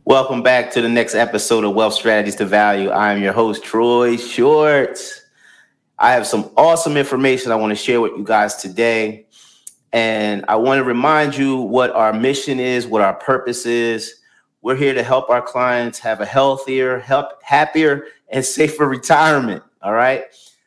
Welcome back to the next episode of Wealth Strategies to Value. I am your host, Troy Shorts. I have some awesome information I want to share with you guys today. And I want to remind you what our mission is, what our purpose is. We're here to help our clients have a healthier, happier, and safer retirement. All right.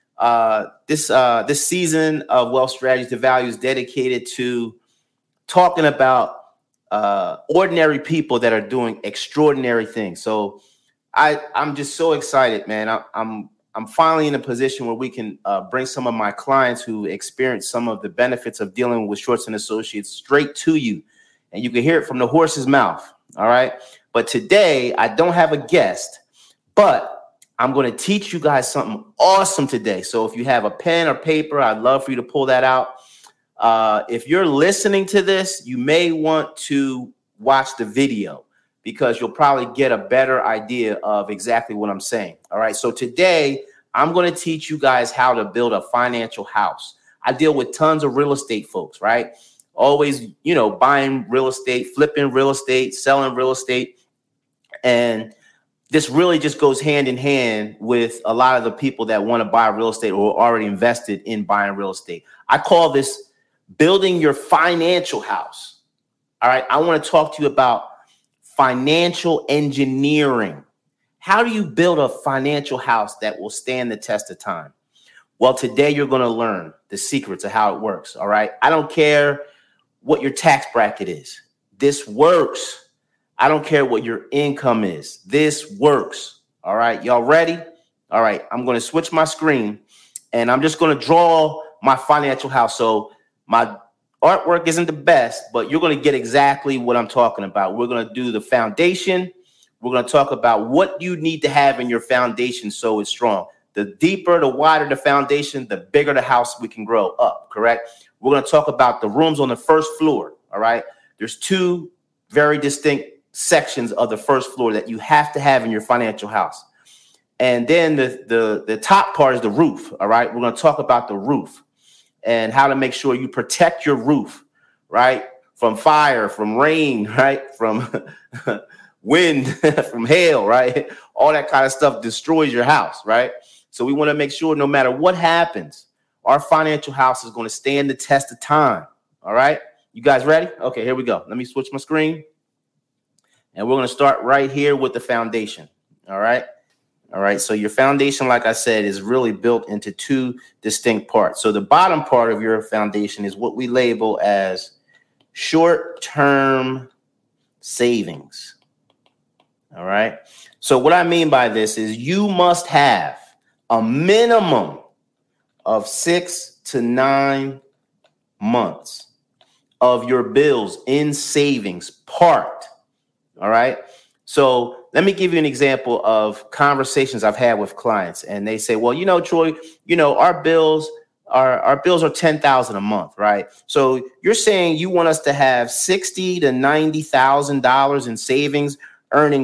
This season of Wealth Strategies to Value is dedicated to talking about ordinary people that are doing extraordinary things. So I'm just so excited, man. I'm finally in a position where we can bring some of my clients who experience some of the benefits of dealing with Shorts and Associates straight to you, and you can hear it from the horse's mouth. All right. But today I don't have a guest, but I'm going to teach you guys something awesome today. So if you have a pen or paper, I'd love for you to pull that out. If you're listening to this, you may want to watch the video because you'll probably get a better idea of exactly what I'm saying. All right. So today I'm going to teach you guys how to build a financial house. I deal with tons of real estate folks, right? Always, buying real estate, flipping real estate, selling real estate. And this really just goes hand in hand with a lot of the people that want to buy real estate or are already invested in buying real estate. I call this building your financial house. All right. I want to talk to you about financial engineering. How do you build a financial house that will stand the test of time? Well, today you're going to learn the secrets of how it works. All right. I don't care what your tax bracket is. This works. I don't care what your income is. This works. All right. Y'all ready? All right. I'm going to switch my screen and I'm just going to draw my financial house. So my artwork isn't the best, but you're going to get exactly what I'm talking about. We're going to do the foundation. We're going to talk about what you need to have in your foundation so it's strong. The deeper, the wider the foundation, the bigger the house we can grow up, correct? We're going to talk about the rooms on the first floor, all right? There's two very distinct sections of the first floor that you have to have in your financial house. And then the top part is the roof, all right? We're going to talk about the roof and how to make sure you protect your roof, right? From fire, from rain, right? From wind, from hail, right? All that kind of stuff destroys your house, right? So we want to make sure no matter what happens, our financial house is going to stand the test of time, all right? You guys ready? Okay, here we go. Let me switch my screen. And we're going to start right here with the foundation, all right? All right, so your foundation, like I said, is really built into two distinct parts. So the bottom part of your foundation is what we label as short-term savings. All right, so what I mean by this is you must have a minimum of 6 to 9 months of your bills in savings parked. All right. So let me give you an example of conversations I've had with clients, and they say, well, Troy, our bills are $10,000 a month, right? So you're saying you want us to have $60,000 to $90,000 in savings, earning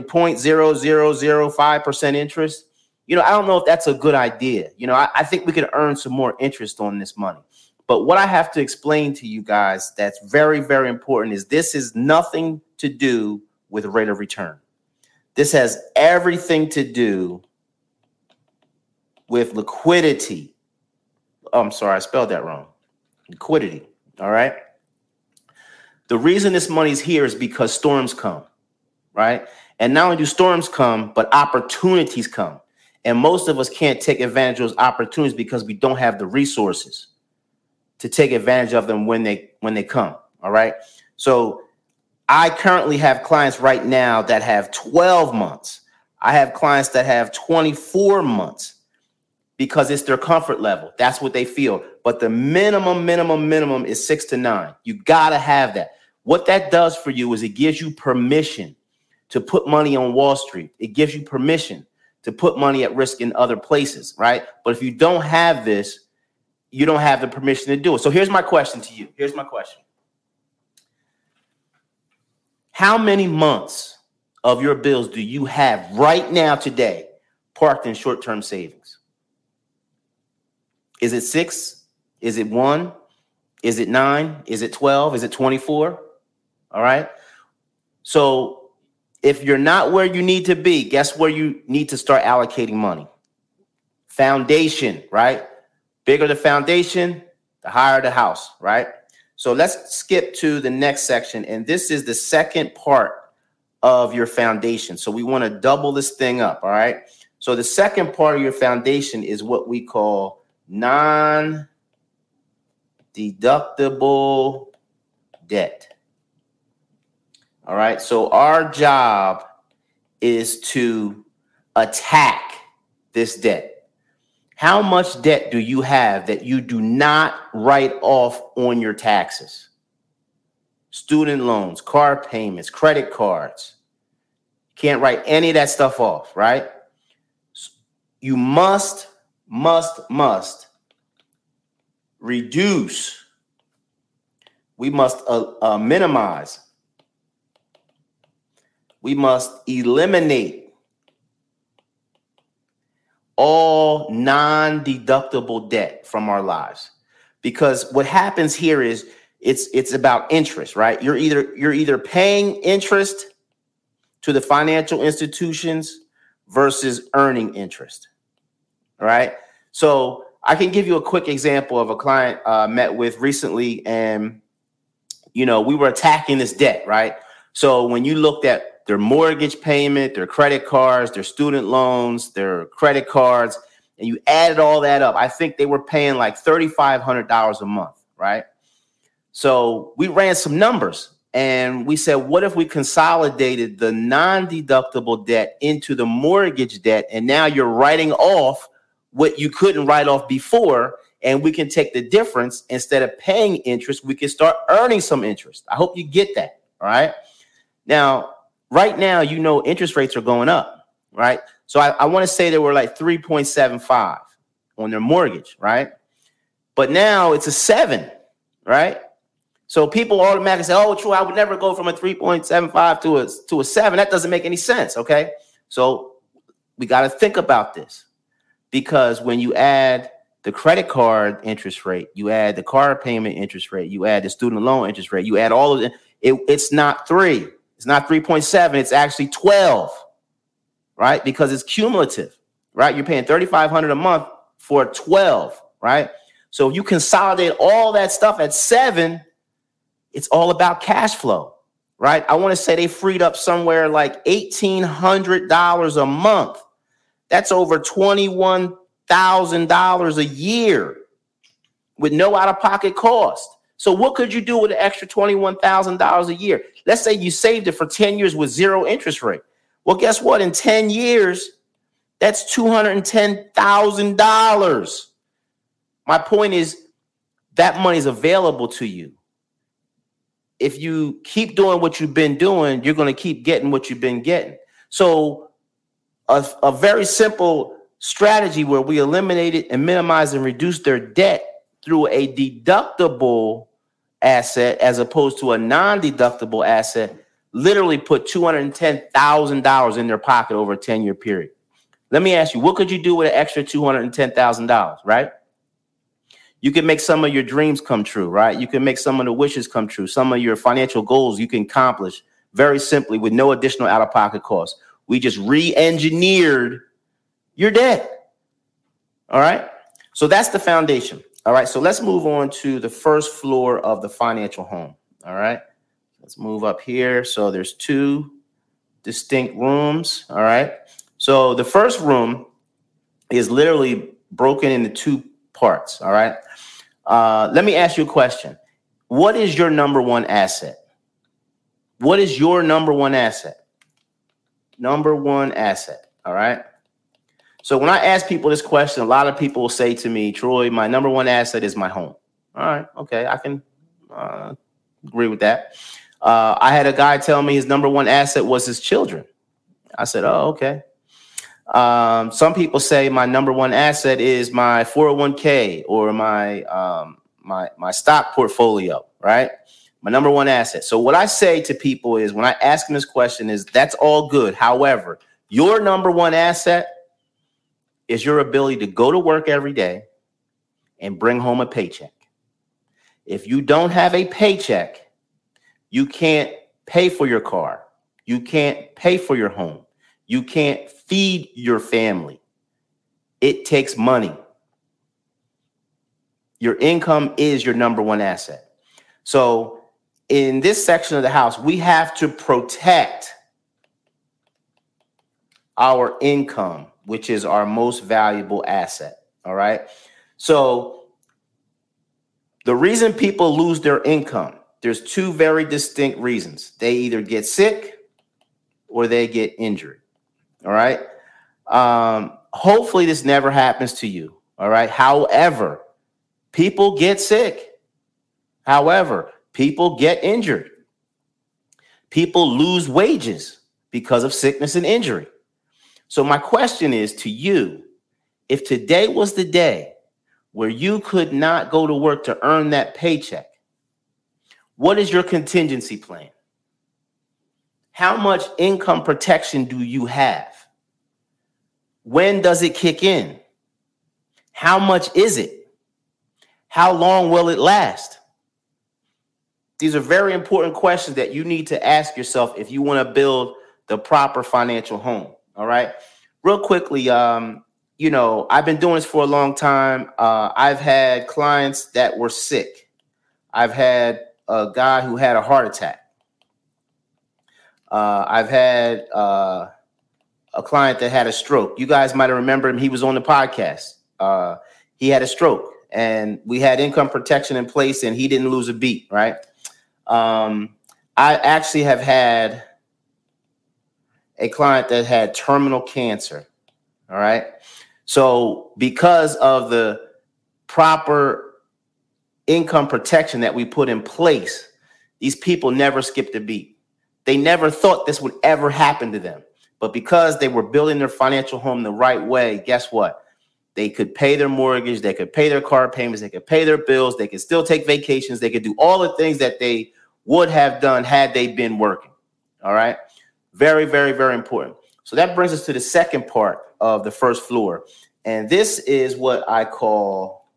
0.0005% interest. I don't know if that's a good idea. I think we could earn some more interest on this money. But what I have to explain to you guys that's very, very important is this is nothing to do with rate of return. This has everything to do with liquidity. Oh, I'm sorry, I spelled that wrong. Liquidity. All right. The reason this money's here is because storms come, right? And not only do storms come, but opportunities come. And most of us can't take advantage of those opportunities because we don't have the resources to take advantage of them when they come. All right. So I currently have clients right now that have 12 months. I have clients that have 24 months because it's their comfort level. That's what they feel. But the minimum is 6 to 9. You got to have that. What that does for you is it gives you permission to put money on Wall Street. It gives you permission to put money at risk in other places, right? But if you don't have this, you don't have the permission to do it. So here's my question to you. Here's my question. How many months of your bills do you have right now today parked in short-term savings? Is it 6? Is it 1? Is it 9? Is it 12? Is it 24? All right. So If you're not where you need to be, guess where you need to start allocating money? Foundation, right? Bigger the foundation, the higher the house, right? So let's skip to the next section. And this is the second part of your foundation. So we want to double this thing up, all right? So the second part of your foundation is what we call non-deductible debt. All right. So our job is to attack this debt. How much debt do you have that you do not write off on your taxes? Student loans, car payments, credit cards. Can't write any of that stuff off, right? You must reduce. We must minimize. We must eliminate all non-deductible debt from our lives, because what happens here is it's about interest, right? You're either paying interest to the financial institutions versus earning interest. All right. So I can give you a quick example of a client met with recently, and we were attacking this debt, right? So when you looked at their mortgage payment, their credit cards, their student loans, their credit cards, and you added all that up, I think they were paying like $3,500 a month, right? So we ran some numbers and we said, what if we consolidated the non-deductible debt into the mortgage debt, and now you're writing off what you couldn't write off before, and we can take the difference. Instead of paying interest, we can start earning some interest. I hope you get that, all right? Now, right now, interest rates are going up, right? So I want to say they were like 3.75 on their mortgage, right? But now it's a 7, right? So people automatically say, oh, true, I would never go from a 3.75 to a 7. That doesn't make any sense, okay? So we got to think about this, because when you add the credit card interest rate, you add the car payment interest rate, you add the student loan interest rate, you add all of it, it's not 3. It's not 3.7. It's actually 12, right? Because it's cumulative, right? You're paying $3,500 a month for 12, right? So if you consolidate all that stuff at 7, it's all about cash flow, right? I want to say they freed up somewhere like $1,800 a month. That's over $21,000 a year with no out-of-pocket cost. So what could you do with an extra $21,000 a year? Let's say you saved it for 10 years with zero interest rate. Well, guess what? In 10 years, that's $210,000. My point is that money is available to you. If you keep doing what you've been doing, you're going to keep getting what you've been getting. So a very simple strategy where we eliminated and minimize and reduce their debt through a deductible asset as opposed to a non-deductible asset literally put $210,000 in their pocket over a 10-year period. Let me ask you, what could you do with an extra $210,000, right? You can make some of your dreams come true, right? You can make some of the wishes come true. Some of your financial goals you can accomplish very simply with no additional out-of-pocket costs. We just re-engineered your debt. All right? So that's the foundation. All right, so let's move on to the first floor of the financial home. All right, let's move up here. So there's 2 distinct rooms. All right, so the first room is literally broken into 2 parts. All right, let me ask you a question. What is your number one asset? What is your number one asset? Number one asset. All right. So when I ask people this question, a lot of people will say to me, Troy, my number one asset is my home. All right. Okay. I can agree with that. I had a guy tell me his number one asset was his children. I said, oh, okay. Some people say my number one asset is my 401k or my stock portfolio, right? My number one asset. So what I say to people is when I ask them this question is that's all good. However, your number one asset is your ability to go to work every day and bring home a paycheck. If you don't have a paycheck, you can't pay for your car. You can't pay for your home. You can't feed your family. It takes money. Your income is your number one asset. So in this section of the house, we have to protect our income, which is our most valuable asset. All right. So the reason people lose their income, there's two very distinct reasons. They either get sick or they get injured. All right. Hopefully this never happens to you. All right. However, people get sick. However, people get injured. People lose wages because of sickness and injury. So my question is to you, if today was the day where you could not go to work to earn that paycheck, what is your contingency plan? How much income protection do you have? When does it kick in? How much is it? How long will it last? These are very important questions that you need to ask yourself if you want to build the proper financial home. All right. Real quickly, I've been doing this for a long time. I've had clients that were sick. I've had a guy who had a heart attack. I've had a client that had a stroke. You guys might have remembered him. He was on the podcast. He had a stroke and we had income protection in place and he didn't lose a beat, right? I actually have had a client that had terminal cancer. All right. So because of the proper income protection that we put in place, these people never skipped a beat. They never thought this would ever happen to them. But because they were building their financial home the right way, guess what? They could pay their mortgage. They could pay their car payments. They could pay their bills. They could still take vacations. They could do all the things that they would have done had they been working. All right. Very, very, very important. So that brings us to the second part of the first floor. And this is what I call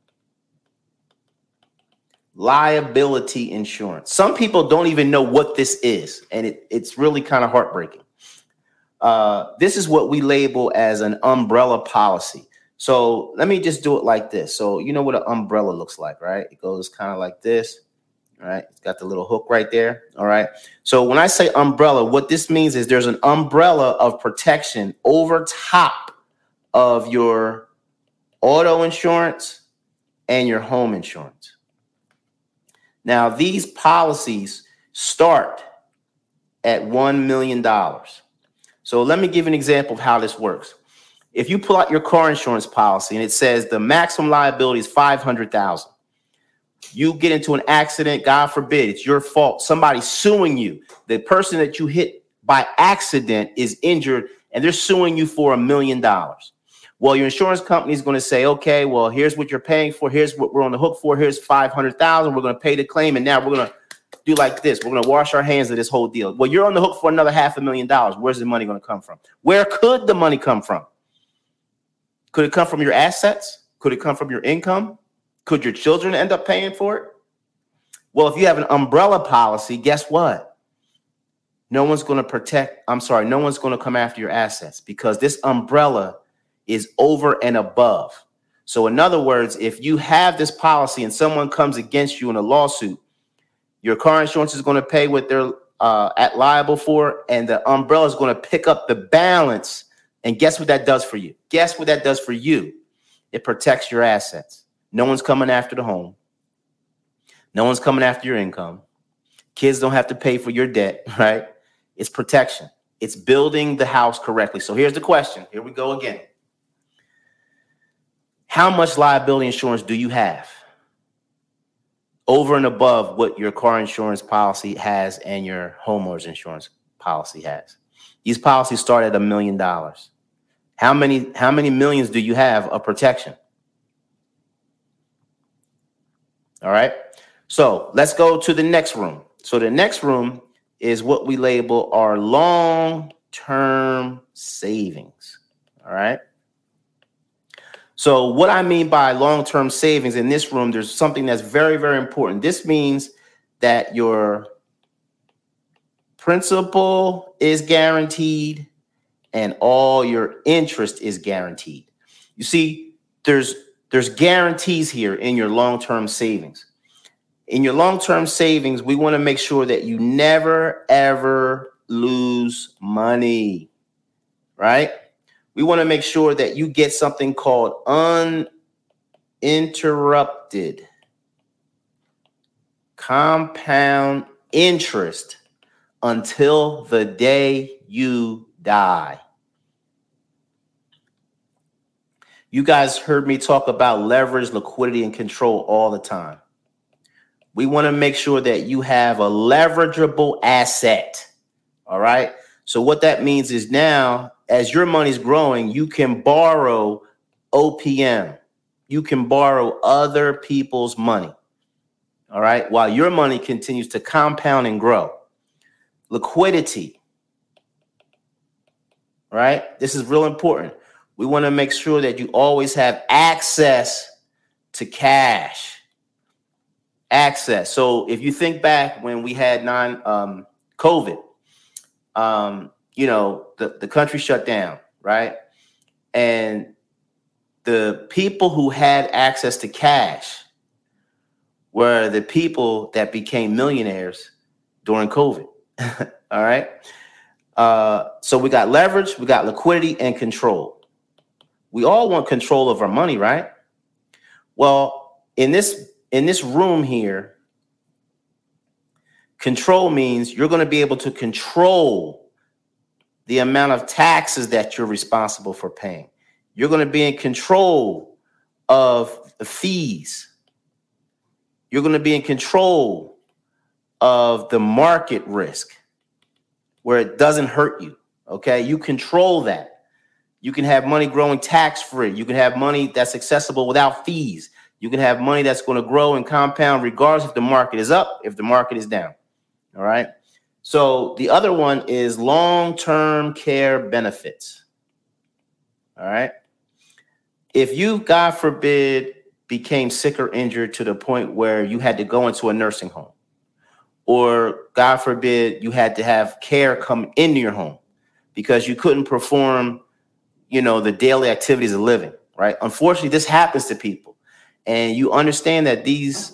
liability insurance. Some people don't even know what this is. And it's really kind of heartbreaking. This is what we label as an umbrella policy. So let me just do it like this. So you know what an umbrella looks like, right? It goes kind of like this. All right. It's got the little hook right there. All right. So when I say umbrella, what this means is there's an umbrella of protection over top of your auto insurance and your home insurance. Now, these policies start at $1 million. So let me give an example of how this works. If you pull out your car insurance policy and it says the maximum liability is $500,000. You get into an accident, God forbid, it's your fault. Somebody's suing you. The person that you hit by accident is injured and they're suing you for $1 million. Well, your insurance company is going to say, okay, well, here's what you're paying for. Here's what we're on the hook for. Here's $500,000. We're going to pay the claim. And now we're going to do like this. We're going to wash our hands of this whole deal. Well, you're on the hook for another $500,000. Where's the money going to come from? Where could the money come from? Could it come from your assets? Could it come from your income? Could your children end up paying for it? Well, if you have an umbrella policy, guess what? No one's going to come after your assets because this umbrella is over and above. So in other words, if you have this policy and someone comes against you in a lawsuit, your car insurance is going to pay what they're at liable for, and the umbrella is going to pick up the balance. And guess what that does for you? Guess what that does for you? It protects your assets. No one's coming after the home. No one's coming after your income. Kids don't have to pay for your debt, right? It's protection. It's building the house correctly. So here's the question. Here we go again. How much liability insurance do you have over and above what your car insurance policy has and your homeowner's insurance policy has? These policies start at $1 million. How many millions do you have of protection? All right. So let's go to the next room. So the next room is what we label our long-term savings. All right. So what I mean by long-term savings in this room, there's something that's very, very important. This means that your Principal is guaranteed and all your interest is guaranteed. You see, there's guarantees here in your long-term savings. In your long-term savings, we want to make sure that you never, ever lose money, right? We want to make sure that you get something called uninterrupted compound interest until the day you die. You guys heard me talk about leverage, liquidity, and control all the time. We want to make sure that you have a leverageable asset. All right. So what that means is now, as your money's growing, you can borrow OPM. You can borrow other people's money. All right. While your money continues to compound and grow. Liquidity. Right. This is real important. We want to make sure that you always have access to cash. Access. So if you think back when we had COVID, the country shut down, right? And the people who had access to cash were the people that became millionaires during COVID. All right. So we got leverage, we got liquidity and control. We all want control of our money, right? Well, in this room here, control means you're going to be able to control the amount of taxes that you're responsible for paying. You're going to be in control of the fees. You're going to be in control of the market risk where it doesn't hurt you. Okay. You control that. You can have money growing tax-free. You can have money that's accessible without fees. You can have money that's going to grow and compound regardless if the market is up, if the market is down. All right. So the other one is long-term care benefits. All right. If you, God forbid, became sick or injured to the point where you had to go into a nursing home, or God forbid, you had to have care come into your home because you couldn't perform, the daily activities of living, right? Unfortunately, this happens to people. And you understand that these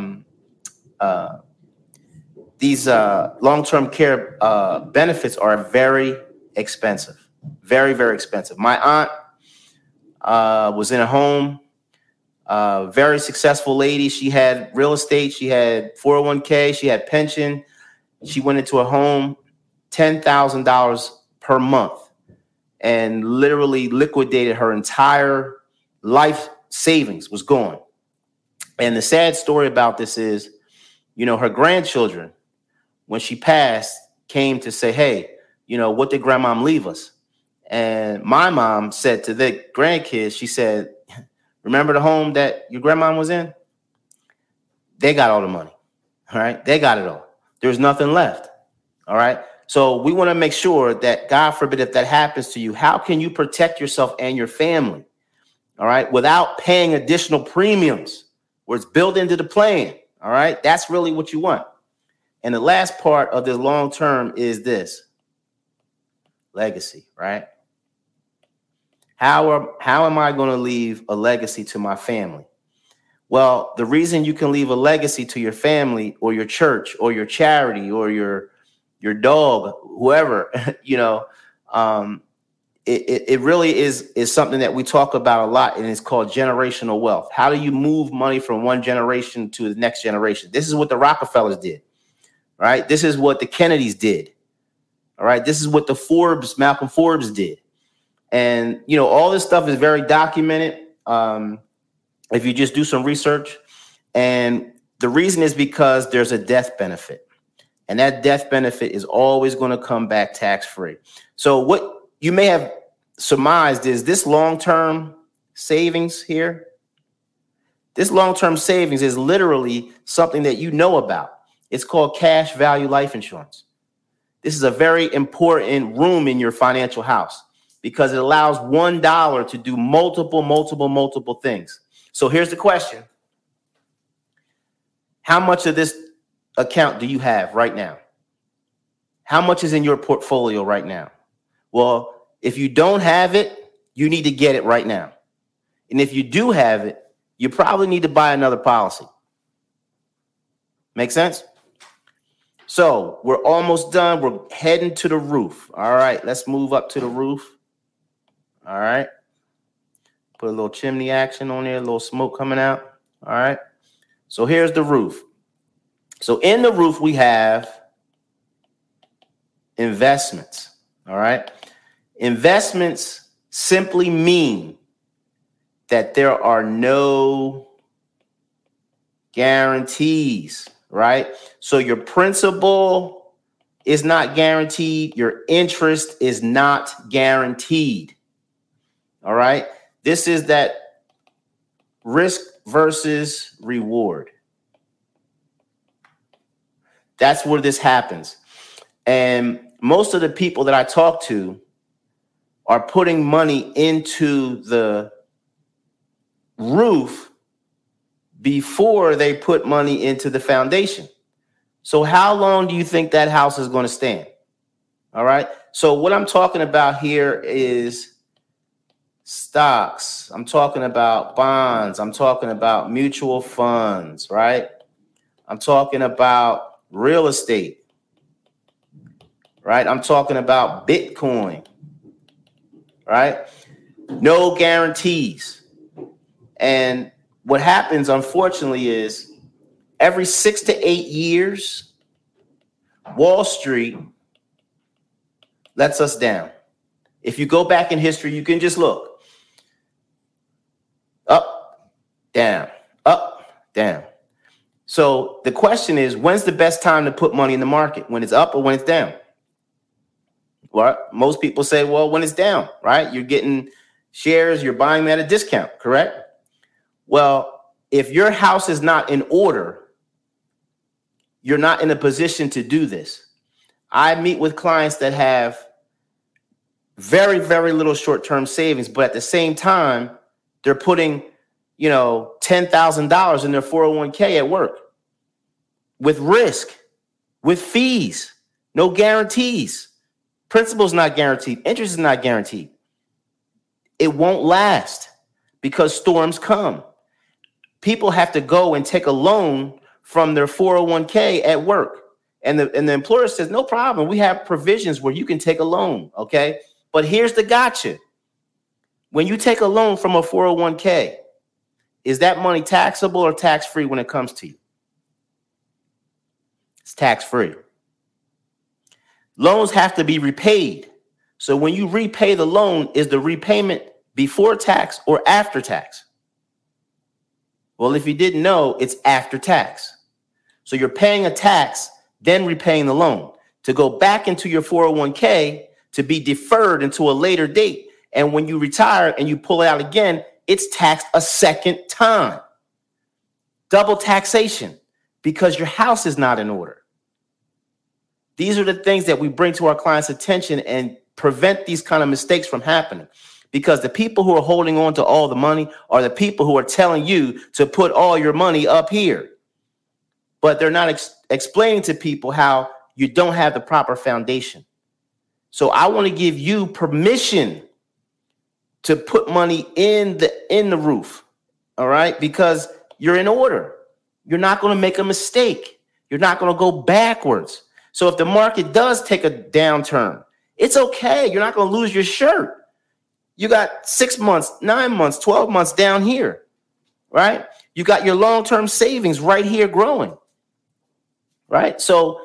long-term care benefits are very expensive, very, very expensive. My aunt was in a home, very successful lady. She had real estate. She had 401k. She had pension. She went into a home, $10,000 per month, and literally liquidated her entire life savings was gone. And the sad story about this is, her grandchildren, when she passed, came to say, hey, what did grandmom leave us? And my mom said to the grandkids, she said, remember the home that your grandmom was in? They got all the money. All right. They got it all. There's nothing left. All right. So we want to make sure that, God forbid, if that happens to you, how can you protect yourself and your family? All right. Without paying additional premiums where it's built into the plan. All right. That's really what you want. And the last part of the long term is this legacy, right? How am I going to leave a legacy to my family? Well, the reason you can leave a legacy to your family or your church or your charity or your dog, whoever, it really is something that we talk about a lot, and it's called generational wealth. How do you move money from one generation to the next generation? This is what the Rockefellers did, right? This is what the Kennedys did. All right. This is what Malcolm Forbes did. And, all this stuff is very documented. If you just do some research, and the reason is because there's a death benefit, and that death benefit is always going to come back tax-free. So what you may have surmised is this long-term savings here. This long-term savings is literally something that you know about. It's called cash value life insurance. This is a very important room in your financial house because it allows $1 to do multiple things. So here's the question. How much of this account do you have right now? How much is in your portfolio right now? Well, if you don't have it, you need to get it right now. And if you do have it, you probably need to buy another policy. Make sense? So we're almost done. We're heading to the roof. All right, let's move up to the roof. All right. Put a little chimney action on there, a little smoke coming out. All right. So here's the roof. So in the roof, we have investments. All right. Investments simply mean that there are no guarantees, right? So your principal is not guaranteed. Your interest is not guaranteed. All right. This is that risk versus reward. That's where this happens. And most of the people that I talk to are putting money into the roof before they put money into the foundation. So how long do you think that house is going to stand? All right. So what I'm talking about here is stocks. I'm talking about bonds. I'm talking about mutual funds, right? I'm talking about real estate, right? I'm talking about Bitcoin, right? No guarantees. And what happens, unfortunately, is every 6 to 8 years, Wall Street lets us down. If you go back in history, you can just look. Up, down, up, down. So the question is, when's the best time to put money in the market? When it's up or when it's down? Well, most people say, well, when it's down, right? You're getting shares, you're buying them at a discount, correct? Well, if your house is not in order, you're not in a position to do this. I meet with clients that have very, very little short-term savings, but at the same time, they're putting, $10,000 in their 401k at work with risk, with fees, no guarantees. Principal's not guaranteed. Interest is not guaranteed. It won't last because storms come. People have to go and take a loan from their 401k at work. And the employer says, no problem. We have provisions where you can take a loan. Okay. But here's the gotcha. When you take a loan from a 401k, is that money taxable or tax-free when it comes to you? It's tax-free. Loans have to be repaid. So when you repay the loan, is the repayment before tax or after tax? Well, if you didn't know, it's after tax. So you're paying a tax, then repaying the loan to go back into your 401k to be deferred until a later date. And when you retire and you pull it out again, it's taxed a second time. Double taxation because your house is not in order. These are the things that we bring to our clients' attention and prevent these kind of mistakes from happening. Because the people who are holding on to all the money are the people who are telling you to put all your money up here. But they're not explaining to people how you don't have the proper foundation. So I want to give you permission to put money in the roof, all right? Because you're in order. You're not going to make a mistake. You're not going to go backwards. So if the market does take a downturn, it's okay. You're not going to lose your shirt. You got 6 months, 9 months, 12 months down here, right? You got your long-term savings right here growing, right? So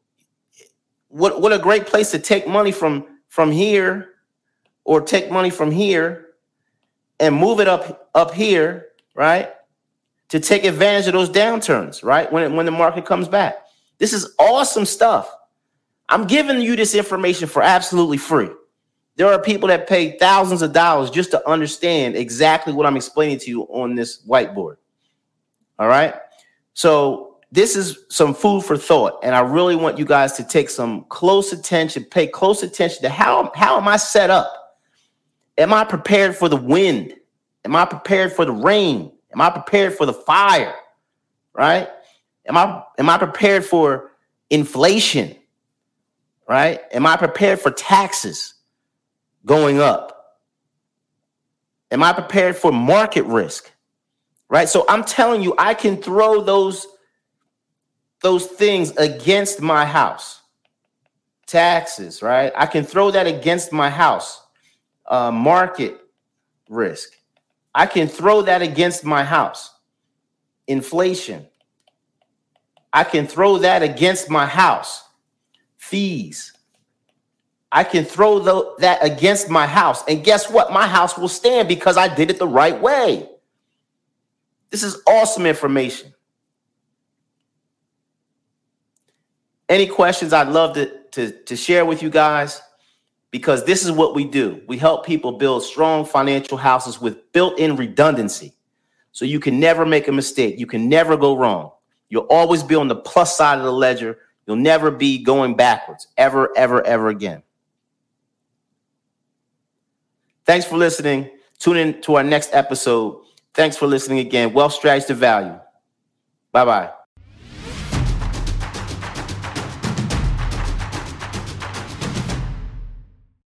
what a great place to take money from here, or take money from here and move it up here, right? To take advantage of those downturns, right? When the market comes back. This is awesome stuff. I'm giving you this information for absolutely free. There are people that pay thousands of dollars just to understand exactly what I'm explaining to you on this whiteboard. All right. So this is some food for thought. And I really want you guys to take some close attention, pay close attention to how am I set up? Am I prepared for the wind? Am I prepared for the rain? Am I prepared for the fire? Right? Am I prepared for inflation? right? Am I prepared for taxes going up? Am I prepared for market risk, right? So I'm telling you, I can throw those things against my house. Taxes, right? I can throw that against my house. Market risk. I can throw that against my house. Inflation. I can throw that against my house. Fees. I can throw that against my house. And guess what? My house will stand because I did it the right way. This is awesome information. Any questions? I'd love to share with you guys, because this is what we do. We help people build strong financial houses with built-in redundancy. So you can never make a mistake. You can never go wrong. You'll always be on the plus side of the ledger. You'll never be going backwards, ever, ever, ever again. Thanks for listening. Tune in to our next episode. Thanks for listening again. Wealth Strategies to Value. Bye-bye.